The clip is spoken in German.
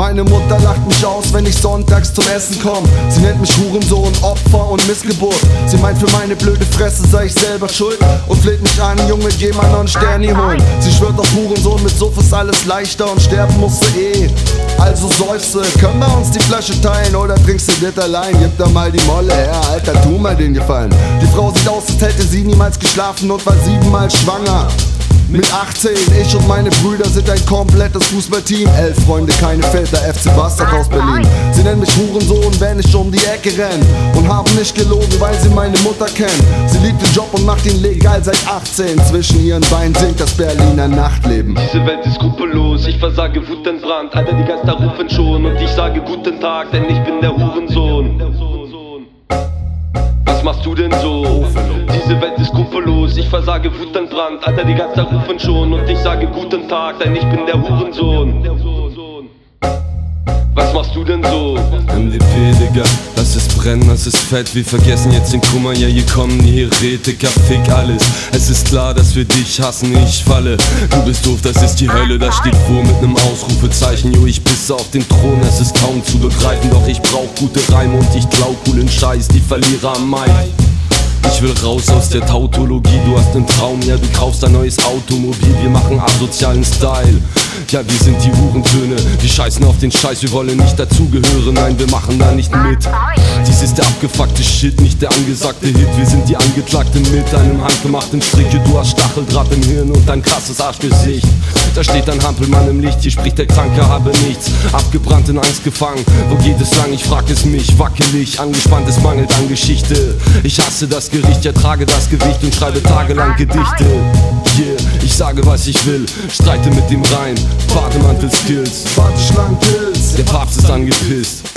Meine Mutter lacht mich aus, wenn ich sonntags zum Essen komm. Sie nennt mich Hurensohn, Opfer und Missgeburt. Sie meint, für meine blöde Fresse sei ich selber schuld und fleht mich an, Junge, geh mal noch einen Sterni holen. Sie schwört auf Hurensohn, mit Suff ist alles leichter und sterben musste eh. Also seufze, können wir uns die Flasche teilen oder trinkst du das allein? Gib da mal die Molle her, Alter, tu mal den Gefallen. Die Frau sieht aus, als hätte sie niemals geschlafen und war 7-mal schwanger. Mit 18, ich und meine Brüder sind ein komplettes Fußballteam. 11 Freunde, keine Väter, FC Bastard aus Berlin. Sie nennen mich Hurensohn, wenn ich um die Ecke renn, und haben nicht gelogen, weil sie meine Mutter kennen. Sie liebt den Job und macht ihn legal seit 18. Zwischen ihren Beinen singt das Berliner Nachtleben. Diese Welt ist skrupellos, ich versage wutentbrannt. Alter, die Geister rufen schon und ich sage guten Tag, denn ich bin der Hurensohn. Was machst du denn so? Diese Welt ist skrupellos, ich versage wutentbrannt. Alter, die Geister rufen schon und ich sage guten Tag, denn ich bin der Hurensohn. Was machst du denn so? MDP, Digga, lass es brennen, das ist fett. Wir vergessen jetzt den Kummer, ja hier kommen die Heretiker, fick alles. Es ist klar, dass wir dich hassen, ich falle. Du bist doof, das ist die Hölle, das steht vor mit nem Ausrufezeichen. Jo, ich pisse auf den Thron, es ist kaum zu begreifen. Doch ich brauch gute Reime und ich klau coolen Scheiß, die Verlierer am Mai. Ich will raus aus der Tautologie, du hast nen Traum, ja du kaufst ein neues Automobil. Wir machen asozialen Style, ja wir sind die Hurensöhne. Wir scheißen auf den Scheiß, wir wollen nicht dazugehören, nein wir machen da nicht mit. Dies ist der abgefuckte Shit, nicht der angesagte Hit. Wir sind die Angeklagten mit einem handgemachten Stricke. Du hast Stacheldraht im Hirn und ein krasses Arschgesicht. Da steht ein Hampelmann im Licht, hier spricht der Kranke, habe nichts. Abgebrannt in Angst gefangen, wo geht es lang? Ich frag es mich, wackelig, angespannt, es mangelt an Geschichte. Ich hasse das Gericht, ja trage das Gewicht und schreibe tagelang Gedichte. Yeah, ich sage was ich will, streite mit dem Rhein, Bademantel-Skills, Warteschlangen-Kills. Der Papst ist angepisst.